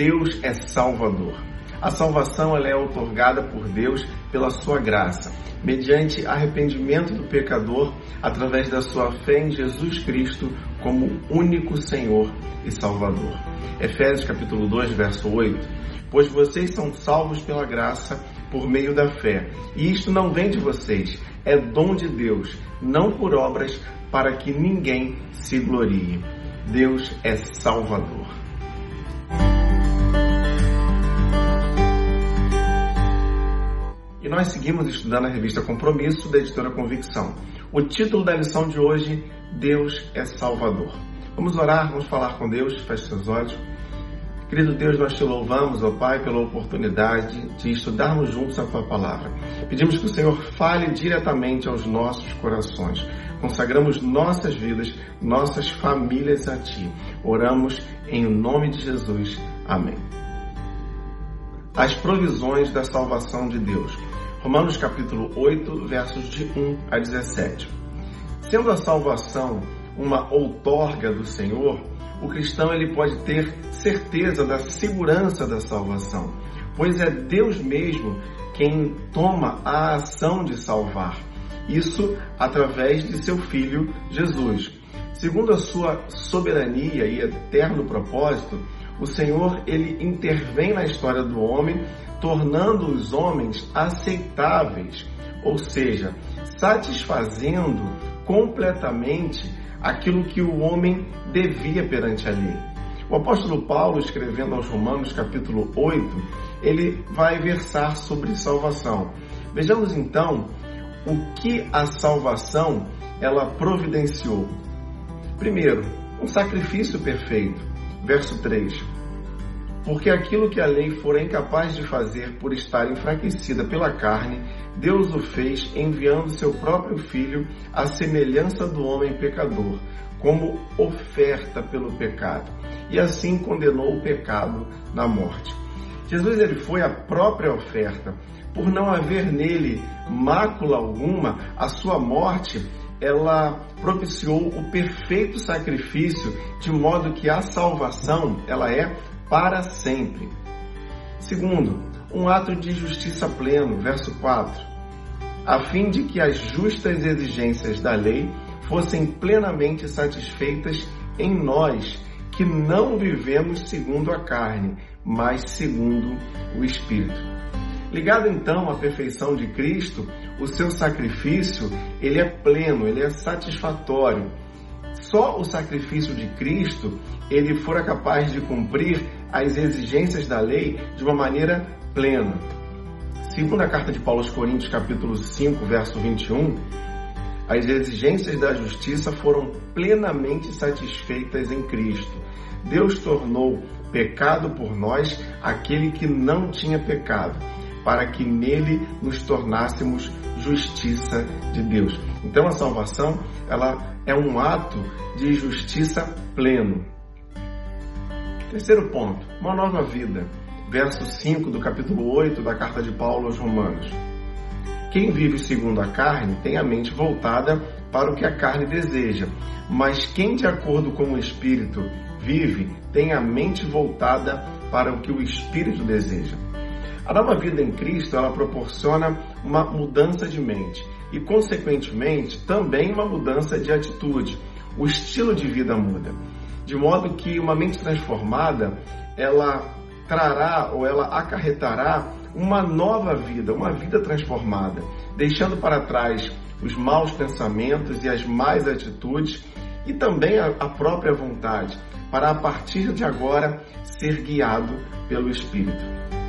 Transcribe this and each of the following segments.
Deus é Salvador. A salvação ela é outorgada por Deus pela sua graça, mediante arrependimento do pecador, através da sua fé em Jesus Cristo como único Senhor e Salvador. Efésios capítulo 2, verso 8. Pois vocês são salvos pela graça por meio da fé. E isto não vem de vocês, é dom de Deus, não por obras, para que ninguém se glorie. Deus é Salvador. E nós seguimos estudando a revista Compromisso, da editora Convicção. O título da lição de hoje, Deus é Salvador. Vamos orar, vamos falar com Deus, feche seus olhos. Querido Deus, nós te louvamos, ó Pai, pela oportunidade de estudarmos juntos a Tua Palavra. Pedimos que o Senhor fale diretamente aos nossos corações. Consagramos nossas vidas, nossas famílias a Ti. Oramos em nome de Jesus. Amém. As provisões da salvação de Deus. Romanos capítulo 8, versos de 1 a 17. Sendo a salvação uma outorga do Senhor, o cristão ele pode ter certeza da segurança da salvação, pois é Deus mesmo quem toma a ação de salvar. Isso através de seu Filho Jesus. Segundo a sua soberania e eterno propósito, o Senhor ele intervém na história do homem, tornando os homens aceitáveis, ou seja, satisfazendo completamente aquilo que o homem devia perante a lei. O apóstolo Paulo, escrevendo aos Romanos capítulo 8, ele vai versar sobre salvação. Vejamos então o que a salvação ela providenciou. Primeiro, um sacrifício perfeito. Verso 3. Porque aquilo que a lei fora incapaz de fazer por estar enfraquecida pela carne, Deus o fez enviando seu próprio Filho à semelhança do homem pecador, como oferta pelo pecado, e assim condenou o pecado na morte. Jesus ele foi a própria oferta. Por não haver nele mácula alguma, a sua morte ela propiciou o perfeito sacrifício, de modo que a salvação ela é para sempre. Segundo, um ato de justiça pleno, verso 4, a fim de que as justas exigências da lei fossem plenamente satisfeitas em nós, que não vivemos segundo a carne, mas segundo o Espírito. Ligado então à perfeição de Cristo, o seu sacrifício ele é pleno, ele é satisfatório. Só o sacrifício de Cristo ele fora capaz de cumprir as exigências da lei de uma maneira plena. Segundo a carta de Paulo aos Coríntios, capítulo 5, verso 21, as exigências da justiça foram plenamente satisfeitas em Cristo. Deus tornou pecado por nós aquele que não tinha pecado, para que nele nos tornássemos justiça de Deus. Então a salvação ela é um ato de justiça pleno. Terceiro ponto, uma nova vida. Verso 5 do capítulo 8 da carta de Paulo aos Romanos. Quem vive segundo a carne tem a mente voltada para o que a carne deseja, mas quem de acordo com o Espírito vive tem a mente voltada para o que o Espírito deseja. A nova vida em Cristo, ela proporciona uma mudança de mente e, consequentemente, também uma mudança de atitude. O estilo de vida muda, de modo que uma mente transformada, ela trará ou ela acarretará uma nova vida, uma vida transformada, deixando para trás os maus pensamentos e as más atitudes e também a própria vontade, para a partir de agora ser guiado pelo Espírito.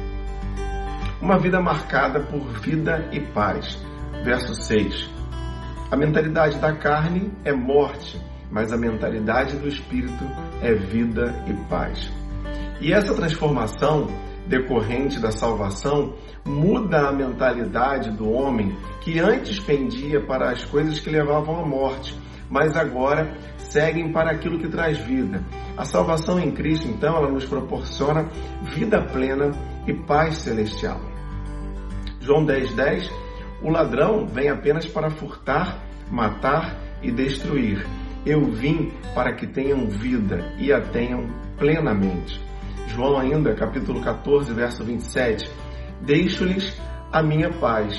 Uma vida marcada por vida e paz. Verso 6. A mentalidade da carne é morte, mas a mentalidade do Espírito é vida e paz. E essa transformação decorrente da salvação muda a mentalidade do homem que antes pendia para as coisas que levavam à morte, mas agora seguem para aquilo que traz vida. A salvação em Cristo, então, ela nos proporciona vida plena e paz celestial. João 10:10, o ladrão vem apenas para furtar, matar e destruir. Eu vim para que tenham vida e a tenham plenamente. João ainda, capítulo 14, verso 27, deixo-lhes a minha paz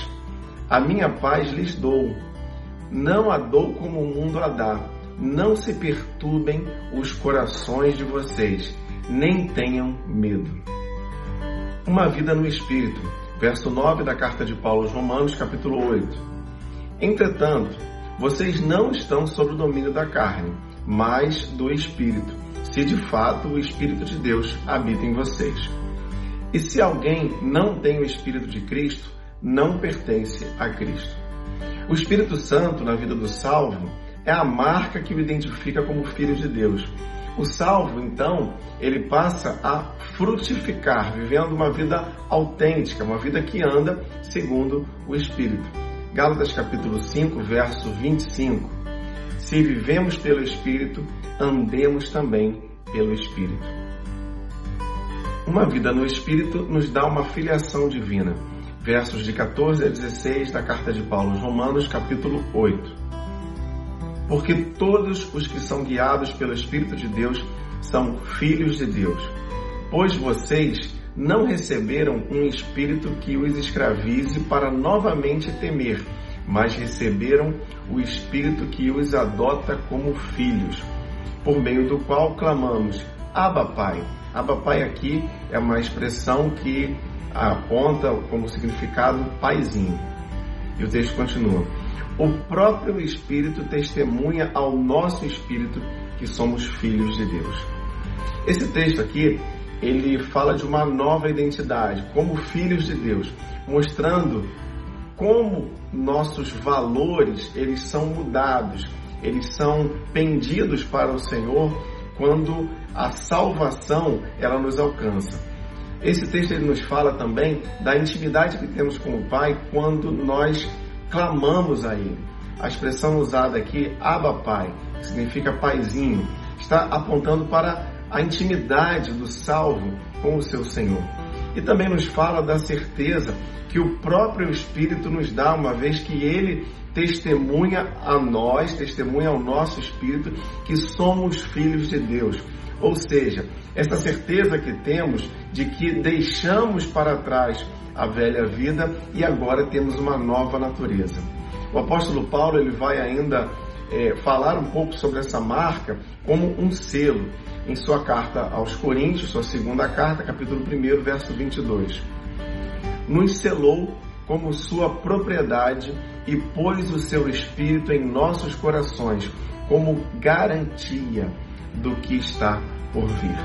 lhes dou, não a dou como o mundo a dá, não se perturbem os corações de vocês, nem tenham medo. Uma vida no Espírito, verso 9 da carta de Paulo aos Romanos, capítulo 8. Entretanto, vocês não estão sob o domínio da carne, mas do Espírito, se de fato o Espírito de Deus habita em vocês. E se alguém não tem o Espírito de Cristo, não pertence a Cristo. O Espírito Santo na vida do salvo é a marca que o identifica como filho de Deus. O salvo, então, ele passa a frutificar, vivendo uma vida autêntica, uma vida que anda segundo o Espírito. Gálatas capítulo 5, verso 25. Se vivemos pelo Espírito, andemos também pelo Espírito. Uma vida no Espírito nos dá uma filiação divina. Versos de 14 a 16 da carta de Paulo aos Romanos, capítulo 8. Porque todos os que são guiados pelo Espírito de Deus são filhos de Deus. Pois vocês não receberam um espírito que os escravize para novamente temer, mas receberam o Espírito que os adota como filhos, por meio do qual clamamos, Abba Pai. Abba Pai aqui é uma expressão que aponta como significado paizinho. E o texto continua. O próprio Espírito testemunha ao nosso Espírito que somos filhos de Deus. Esse texto aqui, ele fala de uma nova identidade, como filhos de Deus, mostrando como nossos valores, eles são mudados, eles são pendidos para o Senhor quando a salvação, ela nos alcança. Esse texto ele nos fala também da intimidade que temos com o Pai quando nós clamamos a Ele. A expressão usada aqui, Abba Pai, que significa paizinho, está apontando para a intimidade do salvo com o seu Senhor. E também nos fala da certeza que o próprio Espírito nos dá, uma vez que Ele testemunha a nós, testemunha ao nosso Espírito, que somos filhos de Deus. Ou seja, essa certeza que temos de que deixamos para trás a velha vida e agora temos uma nova natureza. O apóstolo Paulo ele vai ainda falar um pouco sobre essa marca como um selo em sua carta aos Coríntios, sua segunda carta, capítulo 1, verso 22. Nos selou como sua propriedade e pôs o seu Espírito em nossos corações como garantia do que está por vir.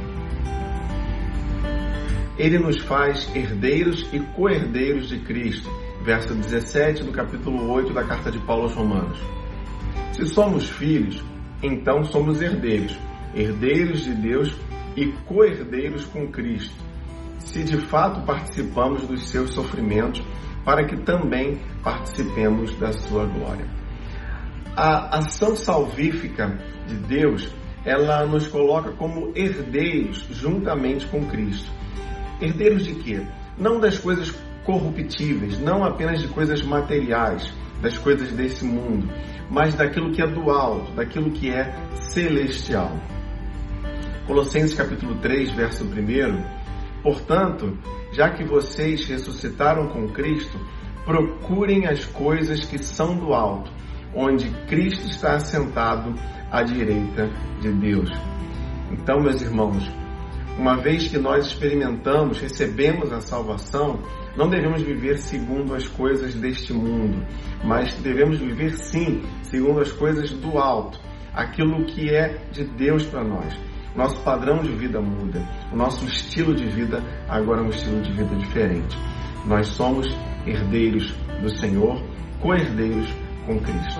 Ele nos faz herdeiros e co-herdeiros de Cristo, verso 17 do capítulo 8 da carta de Paulo aos Romanos. Se somos filhos, então somos herdeiros, herdeiros de Deus e co-herdeiros com Cristo, se de fato participamos dos seus sofrimentos, para que também participemos da sua glória. A ação salvífica de Deus, ela nos coloca como herdeiros juntamente com Cristo. Herdeiros de quê? Não das coisas corruptíveis, não apenas de coisas materiais, das coisas desse mundo, mas daquilo que é do alto, daquilo que é celestial. Colossenses capítulo 3, verso 1. Portanto, já que vocês ressuscitaram com Cristo, procurem as coisas que são do alto, onde Cristo está assentado à direita de Deus. Então, meus irmãos, uma vez que nós experimentamos, recebemos a salvação, não devemos viver segundo as coisas deste mundo, mas devemos viver sim, segundo as coisas do alto, aquilo que é de Deus para nós. Nosso padrão de vida muda, o nosso estilo de vida agora é um estilo de vida diferente. Nós somos herdeiros do Senhor, co-herdeiros com Cristo.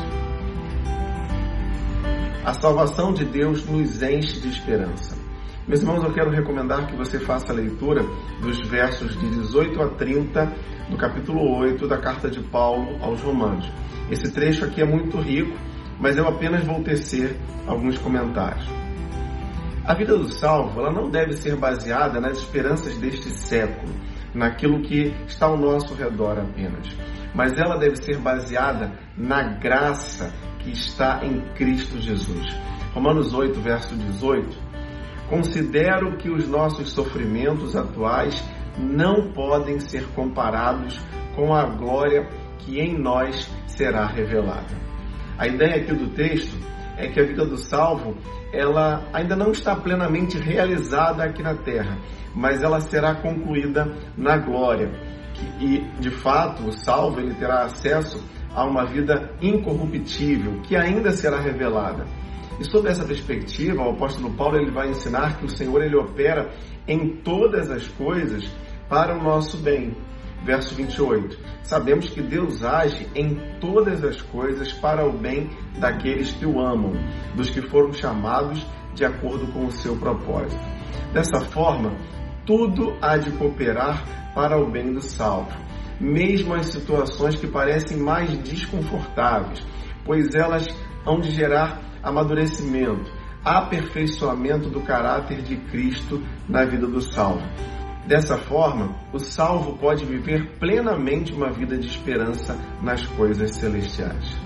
A salvação de Deus nos enche de esperança. Meus irmãos, eu quero recomendar que você faça a leitura dos versos de 18 a 30 do capítulo 8 da carta de Paulo aos Romanos. Esse trecho aqui é muito rico, mas eu apenas vou tecer alguns comentários. A vida do salvo, ela não deve ser baseada nas esperanças deste século, naquilo que está ao nosso redor apenas, mas ela deve ser baseada na graça que está em Cristo Jesus. Romanos 8, verso 18. Considero que os nossos sofrimentos atuais não podem ser comparados com a glória que em nós será revelada. A ideia aqui do texto é que a vida do salvo, ela ainda não está plenamente realizada aqui na terra, mas ela será concluída na glória. E, de fato, o salvo ele terá acesso a uma vida incorruptível, que ainda será revelada. E sob essa perspectiva, o apóstolo Paulo ele vai ensinar que o Senhor ele opera em todas as coisas para o nosso bem. Verso 28. Sabemos que Deus age em todas as coisas para o bem daqueles que o amam, dos que foram chamados de acordo com o seu propósito. Dessa forma, tudo há de cooperar para o bem do salvo, mesmo as situações que parecem mais desconfortáveis, pois elas hão de gerar amadurecimento, aperfeiçoamento do caráter de Cristo na vida do salvo. Dessa forma, o salvo pode viver plenamente uma vida de esperança nas coisas celestiais.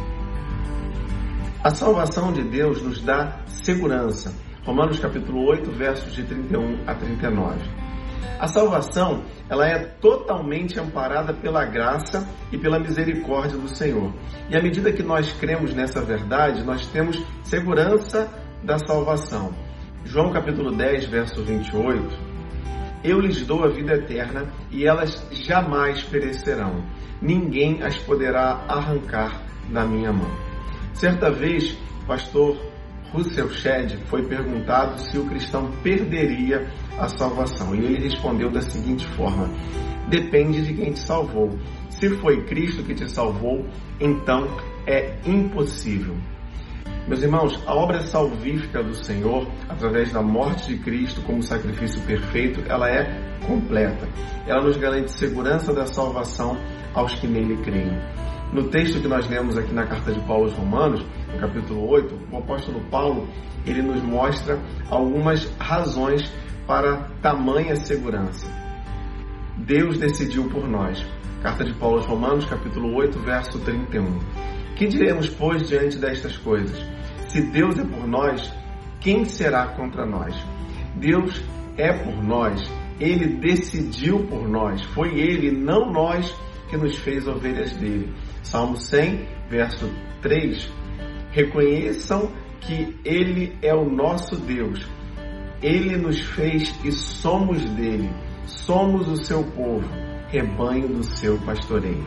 A salvação de Deus nos dá segurança. Romanos capítulo 8, versos de 31 a 39. A salvação, ela é totalmente amparada pela graça e pela misericórdia do Senhor. E à medida que nós cremos nessa verdade, nós temos segurança da salvação. João capítulo 10, verso 28. Eu lhes dou a vida eterna e elas jamais perecerão. Ninguém as poderá arrancar da minha mão. Certa vez, o pastor Russell Shedd foi perguntado se o cristão perderia a salvação. E ele respondeu da seguinte forma: depende de quem te salvou. Se foi Cristo que te salvou, então é impossível. Meus irmãos, a obra salvífica do Senhor, através da morte de Cristo como sacrifício perfeito, ela é completa. Ela nos garante segurança da salvação aos que nele creem. No texto que nós lemos aqui na carta de Paulo aos Romanos, no capítulo 8, o apóstolo Paulo, ele nos mostra algumas razões para tamanha segurança. Deus decidiu por nós. Carta de Paulo aos Romanos, capítulo 8, verso 31. Que diremos, pois, diante destas coisas? Se Deus é por nós, quem será contra nós? Deus é por nós. Ele decidiu por nós. Foi Ele, não nós, que nos fez ovelhas dele. Salmo 100, verso 3. Reconheçam que Ele é o nosso Deus. Ele nos fez e somos dele. Somos o seu povo, rebanho do seu pastoreio.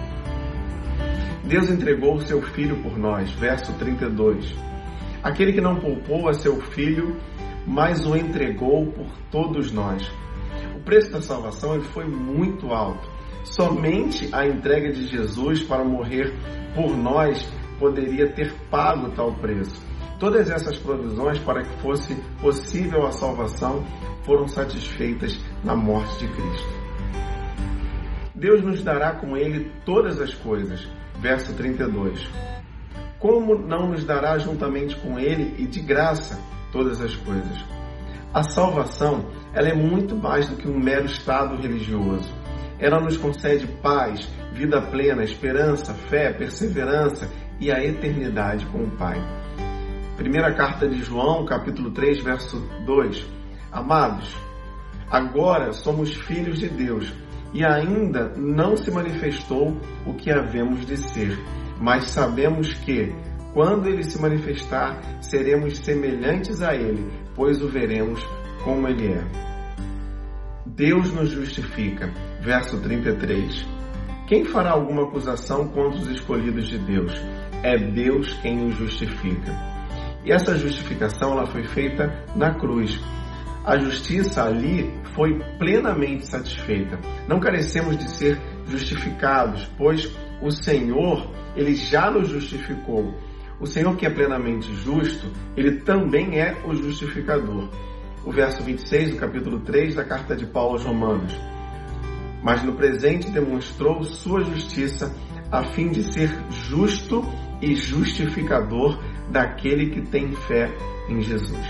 Deus entregou o seu Filho por nós. Verso 32. Aquele que não poupou a seu Filho, mas o entregou por todos nós. O preço da salvação ele foi muito alto. Somente a entrega de Jesus para morrer por nós poderia ter pago tal preço. Todas essas provisões para que fosse possível a salvação foram satisfeitas na morte de Cristo. Deus nos dará com Ele todas as coisas. Verso 32. Como não nos dará juntamente com Ele e de graça todas as coisas? A salvação, ela é muito mais do que um mero estado religioso. Ela nos concede paz, vida plena, esperança, fé, perseverança e a eternidade com o Pai. Primeira carta de João, capítulo 3, verso 2. Amados, agora somos filhos de Deus e ainda não se manifestou o que havemos de ser, mas sabemos que, quando Ele se manifestar, seremos semelhantes a Ele, pois o veremos como Ele é. Deus nos justifica. Verso 33. Quem fará alguma acusação contra os escolhidos de Deus? É Deus quem os justifica. E essa justificação ela foi feita na cruz. A justiça ali foi plenamente satisfeita. Não carecemos de ser justificados, pois o Senhor, Ele já nos justificou. O Senhor que é plenamente justo, Ele também é o justificador. O verso 26 do capítulo 3 da carta de Paulo aos Romanos. Mas no presente demonstrou sua justiça a fim de ser justo e justificador daquele que tem fé em Jesus.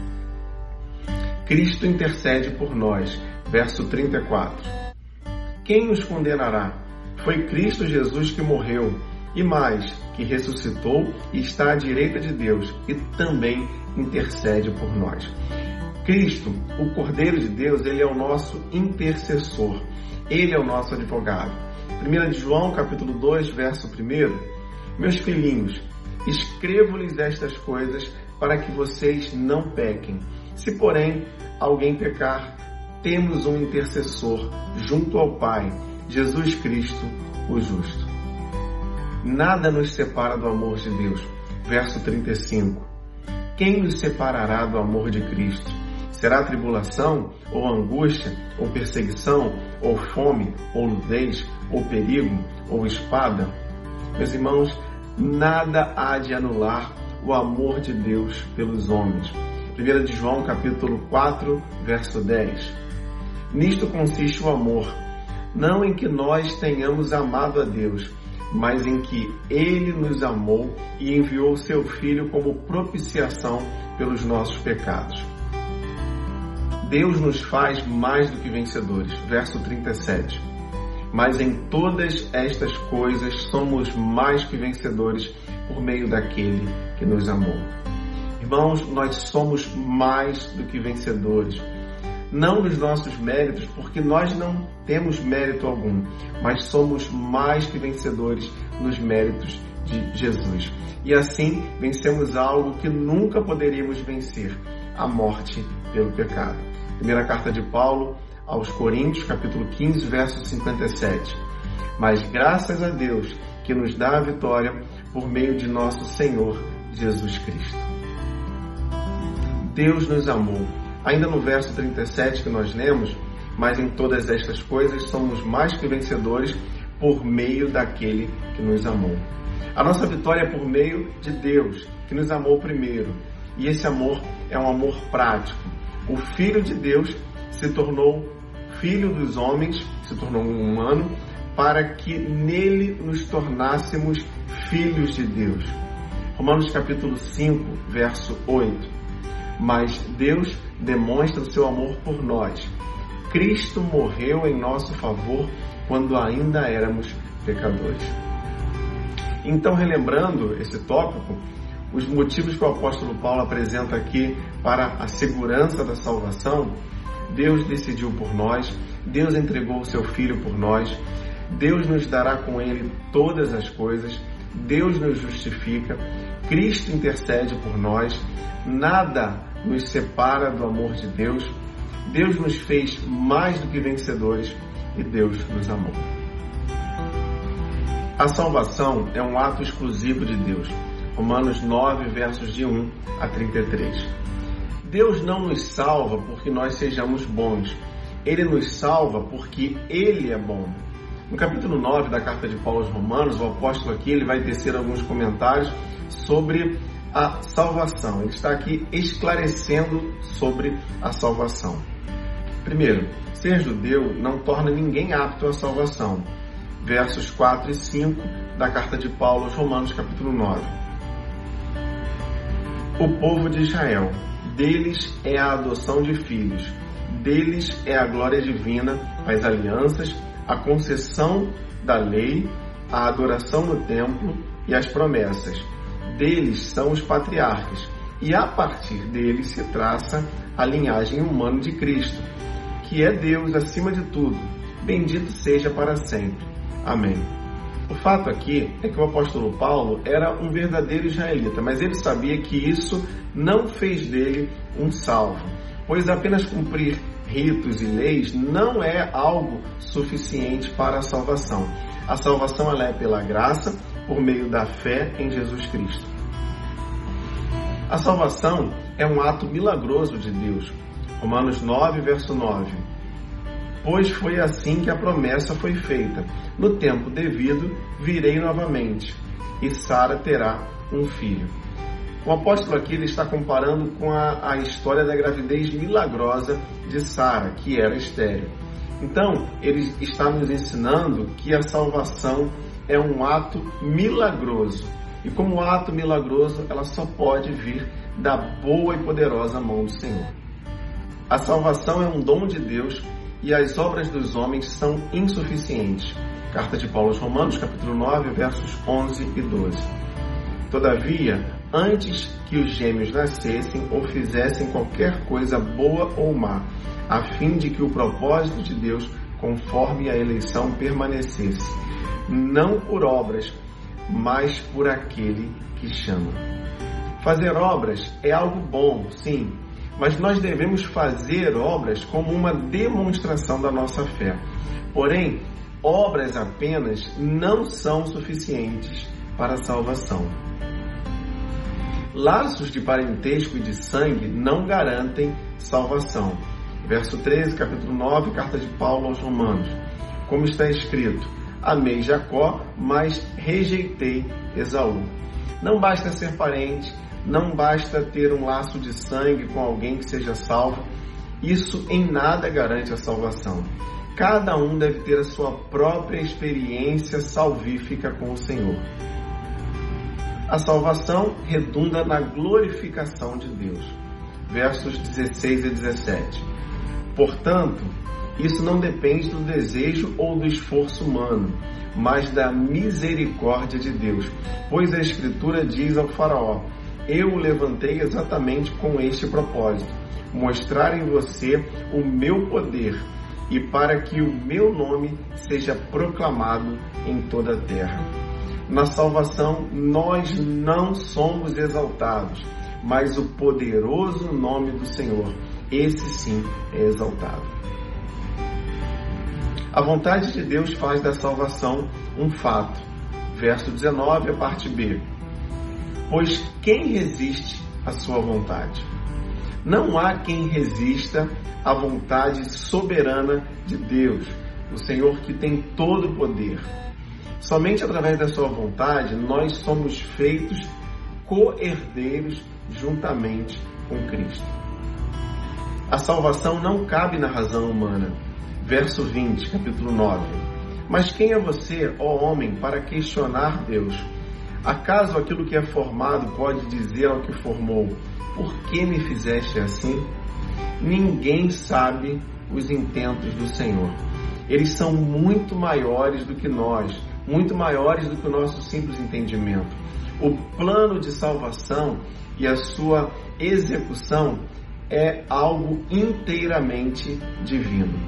Cristo intercede por nós. Verso 34. Quem os condenará? Foi Cristo Jesus que morreu, e mais, que ressuscitou e está à direita de Deus, e também intercede por nós. Cristo, o Cordeiro de Deus, ele é o nosso intercessor. Ele é o nosso advogado. 1 João, capítulo 2, verso 1. Meus filhinhos, escrevo-lhes estas coisas para que vocês não pequem. Se, porém, alguém pecar, temos um intercessor junto ao Pai, Jesus Cristo, o justo. Nada nos separa do amor de Deus. Verso 35. Quem nos separará do amor de Cristo? Será tribulação, ou angústia, ou perseguição, ou fome, ou nudez, ou perigo, ou espada? Meus irmãos, nada há de anular o amor de Deus pelos homens. 1 João, capítulo 4, verso 10. Nisto consiste o amor, não em que nós tenhamos amado a Deus, mas em que Ele nos amou e enviou o Seu Filho como propiciação pelos nossos pecados. Deus nos faz mais do que vencedores. Verso 37. Mas em todas estas coisas somos mais que vencedores por meio daquele que nos amou. Irmãos, nós somos mais do que vencedores. Não nos nossos méritos, porque nós não temos mérito algum, mas somos mais que vencedores nos méritos de Jesus. E assim vencemos algo que nunca poderíamos vencer, a morte pelo pecado. Primeira carta de Paulo aos Coríntios, capítulo 15, verso 57. Mas graças a Deus que nos dá a vitória por meio de nosso Senhor Jesus Cristo. Deus nos amou. Ainda no verso 37 que nós lemos, mas em todas estas coisas somos mais que vencedores por meio daquele que nos amou. A nossa vitória é por meio de Deus, que nos amou primeiro. E esse amor é um amor prático. O Filho de Deus se tornou filho dos homens, se tornou um humano, para que nele nos tornássemos filhos de Deus. Romanos capítulo 5, verso 8. Mas Deus demonstra o seu amor por nós. Cristo morreu em nosso favor quando ainda éramos pecadores. Então, relembrando esse tópico, os motivos que o apóstolo Paulo apresenta aqui para a segurança da salvação: Deus decidiu por nós, Deus entregou o seu Filho por nós, Deus nos dará com Ele todas as coisas, Deus nos justifica, Cristo intercede por nós, nada nos separa do amor de Deus, Deus nos fez mais do que vencedores e Deus nos amou. A salvação é um ato exclusivo de Deus. Romanos 9, versos de 1 a 33. Deus não nos salva porque nós sejamos bons. Ele nos salva porque Ele é bom. No capítulo 9 da carta de Paulo aos Romanos, o apóstolo aqui ele vai tecer alguns comentários sobre a salvação. Ele está aqui esclarecendo sobre a salvação. Primeiro, ser judeu não torna ninguém apto à salvação. Versos 4 e 5 da carta de Paulo aos Romanos, capítulo 9. O povo de Israel, deles é a adoção de filhos, deles é a glória divina, as alianças, a concessão da lei, a adoração no templo e as promessas. Deles são os patriarcas, e a partir deles se traça a linhagem humana de Cristo, que é Deus acima de tudo. Bendito seja para sempre. Amém. O fato aqui é que o apóstolo Paulo era um verdadeiro israelita, mas ele sabia que isso não fez dele um salvo, pois apenas cumprir ritos e leis não é algo suficiente para a salvação. A salvação ela é pela graça, por meio da fé em Jesus Cristo. A salvação é um ato milagroso de Deus. Romanos 9, verso 9. Pois foi assim que a promessa foi feita. No tempo devido, virei novamente, e Sara terá um filho. O apóstolo aqui ele está comparando com a história da gravidez milagrosa de Sara, que era estéril. Então, ele está nos ensinando que a salvação é um ato milagroso. E como ato milagroso, ela só pode vir da boa e poderosa mão do Senhor. A salvação é um dom de Deus e as obras dos homens são insuficientes. Carta de Paulo aos Romanos, capítulo 9, versos 11 e 12. Todavia, antes que os gêmeos nascessem ou fizessem qualquer coisa boa ou má, a fim de que o propósito de Deus, conforme a eleição, permanecesse, não por obras, mas por aquele que chama. Fazer obras é algo bom, sim, mas nós devemos fazer obras como uma demonstração da nossa fé. Porém, obras apenas não são suficientes para a salvação. Laços de parentesco e de sangue não garantem salvação. Verso 13, capítulo 9, carta de Paulo aos Romanos. Como está escrito: amei Jacó, mas rejeitei Esaú. Não basta ser parente, não basta ter um laço de sangue com alguém que seja salvo. Isso em nada garante a salvação. Cada um deve ter a sua própria experiência salvífica com o Senhor. A salvação redunda na glorificação de Deus. Versos 16 e 17. Portanto, isso não depende do desejo ou do esforço humano, mas da misericórdia de Deus. Pois a Escritura diz ao faraó: eu o levantei exatamente com este propósito, mostrar em você o meu poder e para que o meu nome seja proclamado em toda a terra. Na salvação, nós não somos exaltados, mas o poderoso nome do Senhor, esse sim é exaltado. A vontade de Deus faz da salvação um fato. Verso 19, a parte B. Pois quem resiste à sua vontade? Não há quem resista à vontade soberana de Deus, o Senhor que tem todo o poder. Somente através da sua vontade nós somos feitos co-herdeiros juntamente com Cristo. A salvação não cabe na razão humana. Verso 20, capítulo 9. Mas quem é você, ó homem, para questionar Deus? Acaso aquilo que é formado pode dizer ao que formou: por que me fizeste assim? Ninguém sabe os intentos do Senhor. Eles são muito maiores do que nós, muito maiores do que o nosso simples entendimento. O plano de salvação e a sua execução é algo inteiramente divino.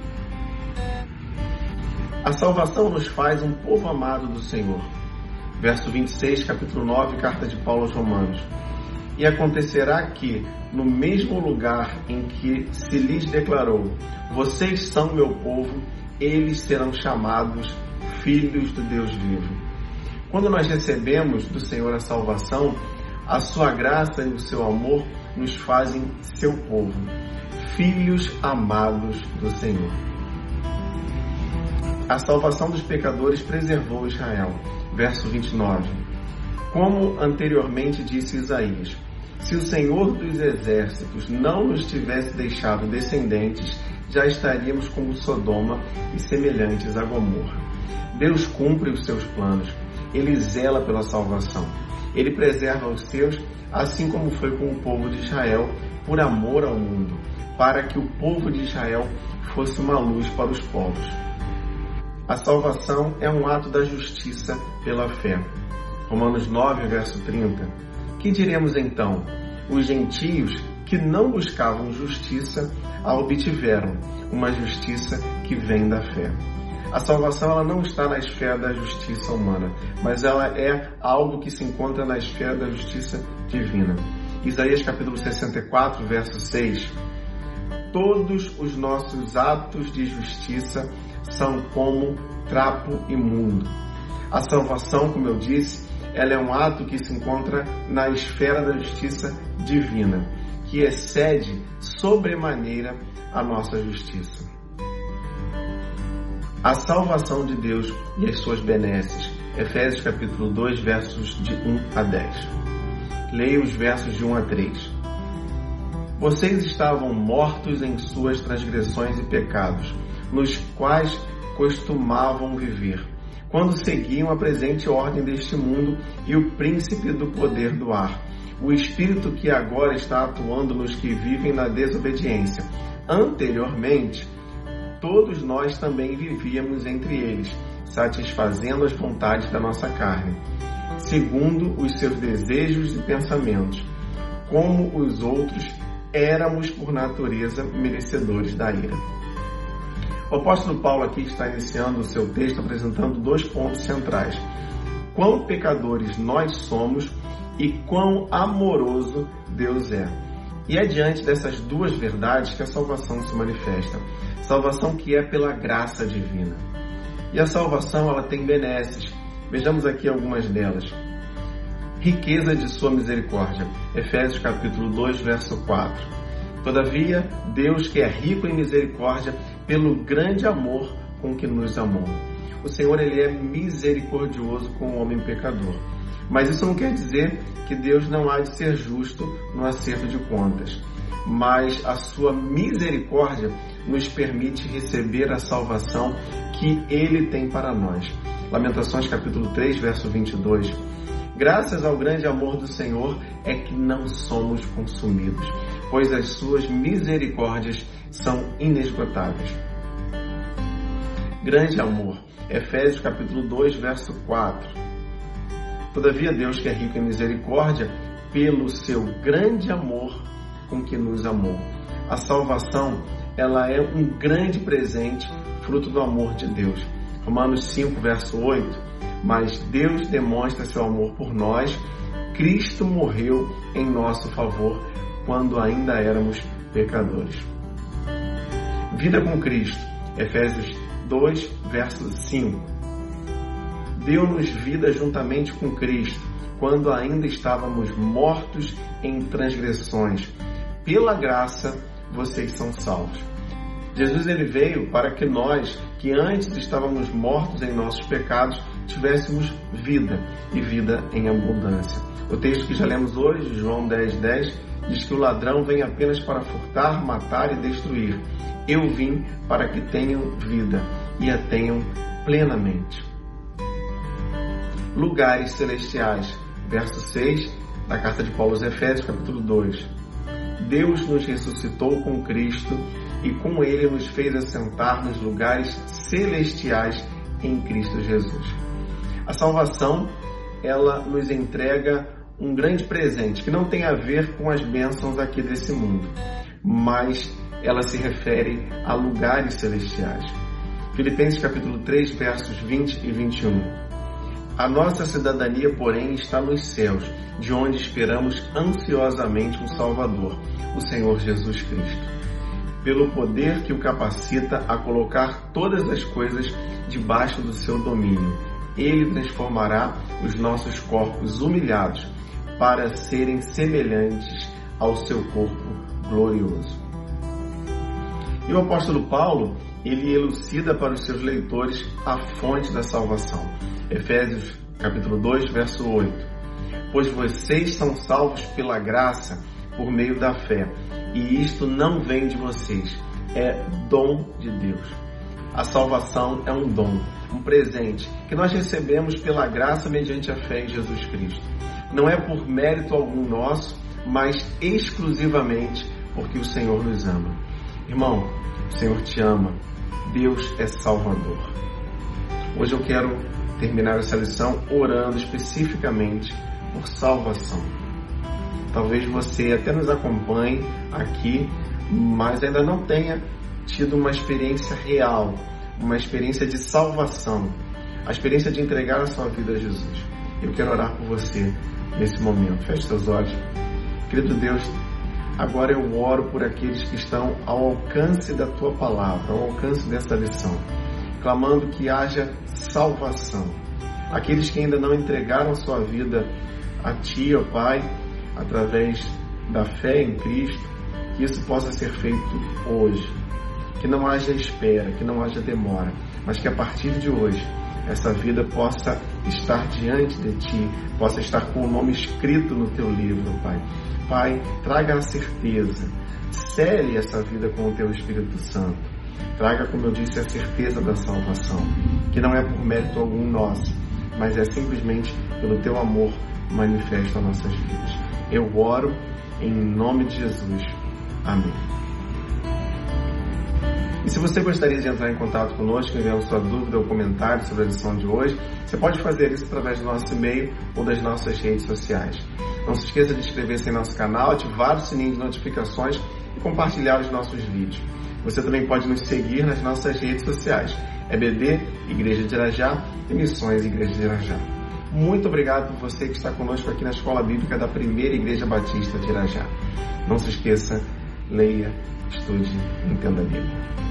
A salvação nos faz um povo amado do Senhor. Verso 26, capítulo 9, carta de Paulo aos Romanos. E acontecerá que, no mesmo lugar em que se lhes declarou: vocês são meu povo, eles serão chamados filhos do Deus vivo. Quando nós recebemos do Senhor a salvação, a sua graça e o seu amor nos fazem seu povo, filhos amados do Senhor. A salvação dos pecadores preservou Israel. Verso 29. Como anteriormente disse Isaías: se o Senhor dos exércitos não nos tivesse deixado descendentes, já estaríamos como Sodoma e semelhantes a Gomorra. Deus cumpre os seus planos. Ele zela pela salvação. Ele preserva os seus, assim como foi com o povo de Israel, por amor ao mundo, para que o povo de Israel fosse uma luz para os povos. A salvação é um ato da justiça pela fé. Romanos 9, verso 30. Que diremos então? Os gentios que não buscavam justiça a obtiveram, uma justiça que vem da fé. A salvação ela não está na esfera da justiça humana, mas ela é algo que se encontra na esfera da justiça divina. Isaías capítulo 64, verso 6. Todos os nossos atos de justiça são como trapo imundo. A salvação, como eu disse, ela é um ato que se encontra na esfera da justiça divina, que excede sobremaneira a nossa justiça. A salvação de Deus e as suas benesses. Efésios capítulo 2, versos de 1 a 10. Leia os versos de 1 a 3. Vocês estavam mortos em suas transgressões e pecados, nos quais costumavam viver, quando seguiam a presente ordem deste mundo e o príncipe do poder do ar, o espírito que agora está atuando nos que vivem na desobediência. Anteriormente, todos nós também vivíamos entre eles, satisfazendo as vontades da nossa carne. segundo os seus desejos e pensamentos. Como os outros, éramos por natureza merecedores da ira. O apóstolo Paulo aqui está iniciando o seu texto apresentando 2 pontos centrais. Quão pecadores nós somos e quão amoroso Deus é. E é diante dessas 2 verdades que a salvação se manifesta. Salvação que é pela graça divina. E a salvação, ela tem benesses. Vejamos aqui algumas delas. Riqueza de sua misericórdia. Efésios capítulo 2, verso 4. Todavia, Deus que é rico em misericórdia, pelo grande amor com que nos amou. O Senhor, Ele é misericordioso com o homem pecador. Mas isso não quer dizer que Deus não há de ser justo no acerto de contas. Mas a sua misericórdia nos permite receber a salvação que Ele tem para nós. Lamentações capítulo 3, verso 22. Graças ao grande amor do Senhor é que não somos consumidos, pois as suas misericórdias são inesgotáveis. Grande amor. Efésios capítulo 2, verso 4. Todavia Deus, que é rico em misericórdia, pelo seu grande amor com que nos amou. A salvação, ela é um grande presente, fruto do amor de Deus. Romanos 5, verso 8. Mas Deus demonstra seu amor por nós. Cristo morreu em nosso favor quando ainda éramos pecadores. Vida com Cristo. Efésios 2, verso 5. Deu-nos vida juntamente com Cristo, quando ainda estávamos mortos em transgressões. Pela graça, vocês são salvos. Jesus, ele veio para que nós, que antes estávamos mortos em nossos pecados, tivéssemos vida e vida em abundância. O texto que já lemos hoje, João 10:10, diz que o ladrão vem apenas para furtar, matar e destruir. Eu vim para que tenham vida e a tenham plenamente. Lugares celestiais, verso 6 da carta de Paulo aos Efésios, capítulo 2. Deus nos ressuscitou com Cristo e com Ele nos fez assentar nos lugares celestiais em Cristo Jesus. A salvação, ela nos entrega um grande presente que não tem a ver com as bênçãos aqui desse mundo, mas ela se refere a lugares celestiais. Filipenses capítulo 3, versos 20 e 21. A nossa cidadania, porém, está nos céus, de onde esperamos ansiosamente um Salvador, o Senhor Jesus Cristo. Pelo poder que o capacita a colocar todas as coisas debaixo do seu domínio, Ele transformará os nossos corpos humilhados para serem semelhantes ao seu corpo glorioso. E o apóstolo Paulo, ele elucida para os seus leitores a fonte da salvação. Efésios capítulo 2, verso 8. Pois vocês são salvos pela graça, por meio da fé, e isto não vem de vocês, é dom de Deus. A salvação é um dom, um presente, que nós recebemos pela graça mediante a fé em Jesus Cristo. Não é por mérito algum nosso, mas exclusivamente porque o Senhor nos ama. Irmão, o Senhor te ama, Deus é Salvador. Hoje eu quero terminar essa lição orando especificamente por salvação. Talvez você até nos acompanhe aqui, mas ainda não tenha tido uma experiência real, uma experiência de salvação, a experiência de entregar a sua vida a Jesus. Eu quero orar por você nesse momento. Feche seus olhos. Querido Deus, agora eu oro por aqueles que estão ao alcance da Tua palavra, ao alcance dessa lição, clamando que haja salvação. Aqueles que ainda não entregaram sua vida a Ti, ó Pai, através da fé em Cristo, que isso possa ser feito hoje. Que não haja espera, que não haja demora, mas que a partir de hoje essa vida possa estar diante de Ti, possa estar com o nome escrito no Teu livro, Pai. Pai, traga a certeza, cele essa vida com o Teu Espírito Santo. Traga, como eu disse, a certeza da salvação, que não é por mérito algum nosso, mas é simplesmente pelo Teu amor manifesto às nossas vidas. Eu oro em nome de Jesus. Amém. E se você gostaria de entrar em contato conosco, enviando sua dúvida ou comentário sobre a lição de hoje, você pode fazer isso através do nosso e-mail ou das nossas redes sociais. Não se esqueça de inscrever-se em nosso canal, ativar o sininho de notificações e compartilhar os nossos vídeos. Você também pode nos seguir nas nossas redes sociais. EBD, Igreja de Irajá e Missões Igreja de Irajá. Muito obrigado por você que está conosco aqui na Escola Bíblica da Primeira Igreja Batista de Irajá. Não se esqueça, leia, estude e entenda a Bíblia.